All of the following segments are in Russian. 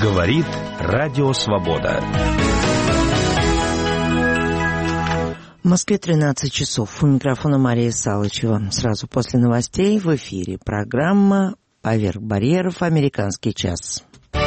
Говорит Радио Свобода. В Москве 13 часов. У микрофона Мария Салычева. Сразу после новостей в эфире программа «Поверх барьеров. Американский час».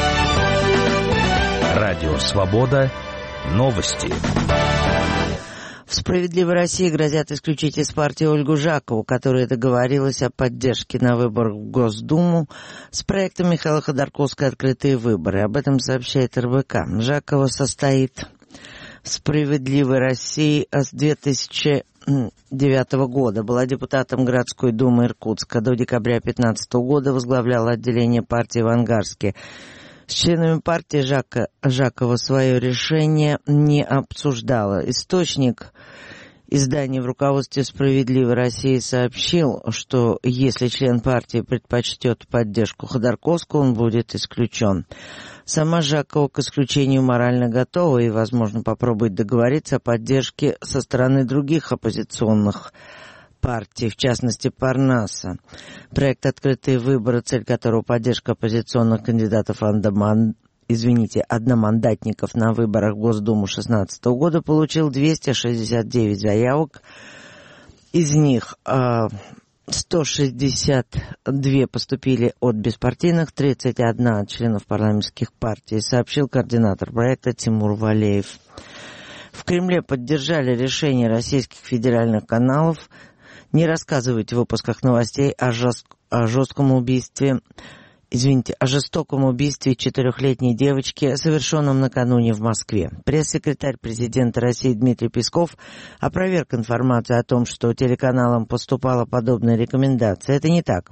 Радио Свобода. Новости. В «Справедливой России» грозят исключить из партии Ольгу Жакову, которая договорилась о поддержке на выборах в Госдуму с проектом Михаила Ходорковского «Открытые выборы». Об этом сообщает РБК. Жакова состоит в «Справедливой России» с 2009 года. Была депутатом городской думы Иркутска. До декабря 2015 года возглавляла отделение партии в Ангарске. С членами партии Жакова свое решение не обсуждала. Источник издания в руководстве «Справедливой России» сообщил, что если член партии предпочтет поддержку Ходорковского, он будет исключен. Сама Жакова к исключению морально готова и, возможно, попробует договориться о поддержке со стороны других оппозиционных партий, в частности Парнаса. Проект «Открытые выборы», цель которого поддержка оппозиционных кандидатов одномандатников на выборах в Госдуму 2016 года, получил 269 заявок. Из них 162 поступили от беспартийных, 31 от членов парламентских партий, сообщил координатор проекта Тимур Валеев. В Кремле поддержали решение российских федеральных каналов не рассказывать в выпусках новостей о жестоком убийстве 4-летней девочки, совершенном накануне в Москве. Пресс-секретарь президента России Дмитрий Песков опроверг информацию о том, что телеканалам поступала подобная рекомендация. Это не так.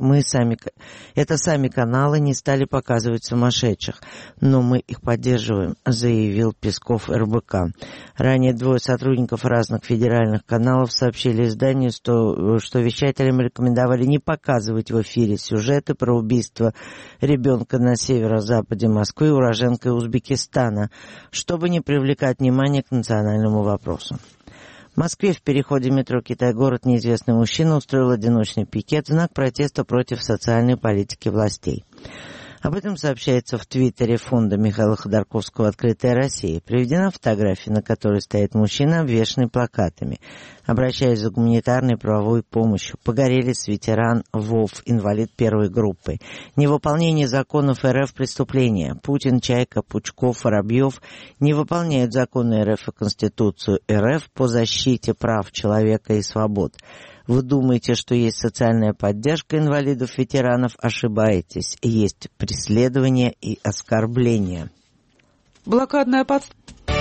Это сами каналы не стали показывать сумасшедших, но мы их поддерживаем, заявил Песков РБК. Ранее двое сотрудников разных федеральных каналов сообщили изданию, что вещателям рекомендовали не показывать в эфире сюжеты про убийство ребенка на северо-западе Москвы, уроженкой Узбекистана, чтобы не привлекать внимание к национальному вопросу. В Москве в переходе метро Китай-город неизвестный мужчина устроил одиночный пикет в знак протеста против социальной политики властей. Об этом сообщается в твиттере фонда Михаила Ходорковского «Открытая Россия». Приведена фотография, на которой стоит мужчина, обвешанный плакатами. Обращаясь за гуманитарной правовой помощью. Погорелец, ветеран ВОВ, инвалид первой группы. Невыполнение законов РФ преступления. Путин, Чайка, Пучков, Воробьев не выполняют законы РФ и Конституцию РФ по защите прав человека и свобод. Вы думаете, что есть социальная поддержка инвалидов-ветеранов? Ошибаетесь. Есть преследование и оскорбление. Блокадная подстава.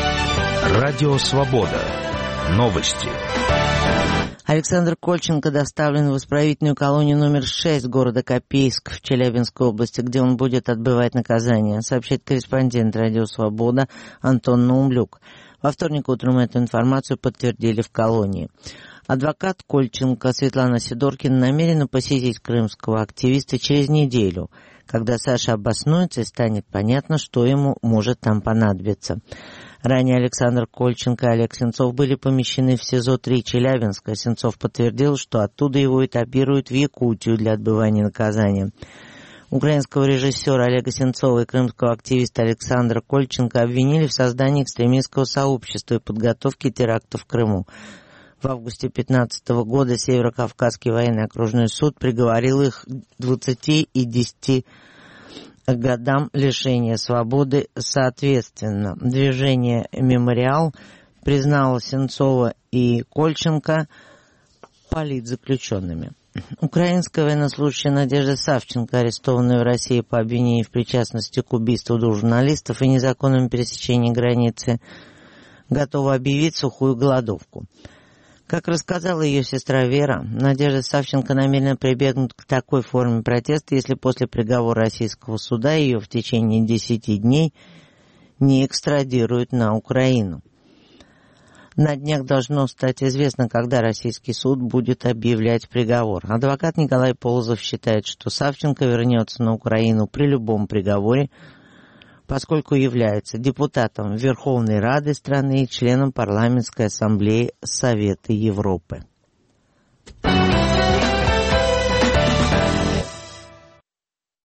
Радио Свобода. Новости. Александр Кольченко доставлен в исправительную колонию номер 6 города Копейск в Челябинской области, где он будет отбывать наказание, сообщает корреспондент Радио Свобода Антон Наумлюк. Во вторник утром эту информацию подтвердили в колонии. Адвокат Кольченко Светлана Сидоркина намерена посетить крымского активиста через неделю, когда Саша обоснуется и станет понятно, что ему может там понадобиться. Ранее Александр Кольченко и Олег Сенцов были помещены в СИЗО-3 Челябинска. Сенцов подтвердил, что оттуда его этапируют в Якутию для отбывания наказания. Украинского режиссера Олега Сенцова и крымского активиста Александра Кольченко обвинили в создании экстремистского сообщества и подготовке терактов в Крыму. В августе 2015 года Северо-Кавказский военный окружной суд приговорил их к 20 и 10 годам лишения свободы соответственно. Движение «Мемориал» признало Сенцова и Кольченко политзаключенными. Украинская военнослужащая Надежда Савченко, арестованная в России по обвинению в причастности к убийству двух журналистов и незаконному пересечению границы, готова объявить сухую голодовку. Как рассказала ее сестра Вера, Надежда Савченко намерена прибегнуть к такой форме протеста, если после приговора российского суда ее в течение 10 дней не экстрадируют на Украину. На днях должно стать известно, когда российский суд будет объявлять приговор. Адвокат Николай Полозов считает, что Савченко вернется на Украину при любом приговоре, поскольку является депутатом Верховной Рады страны и членом Парламентской ассамблеи Совета Европы.